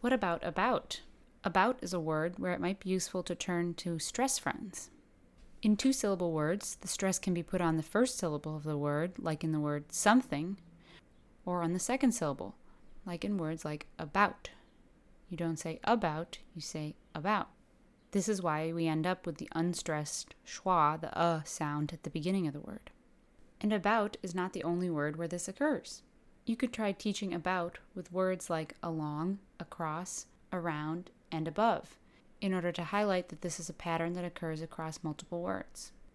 What about about? About is a word where it might be useful to turn to stress friends. In two-syllable words, the stress can be put on the first syllable of the word, like in the word something, or on the second syllable, like in words like about. You don't say about, you say about. This is why we end up with the unstressed schwa, the sound at the beginning of the word. And about is not the only word where this occurs. You could try teaching about with words like along, across, around, and above, in order to highlight that this is a pattern that occurs across multiple words.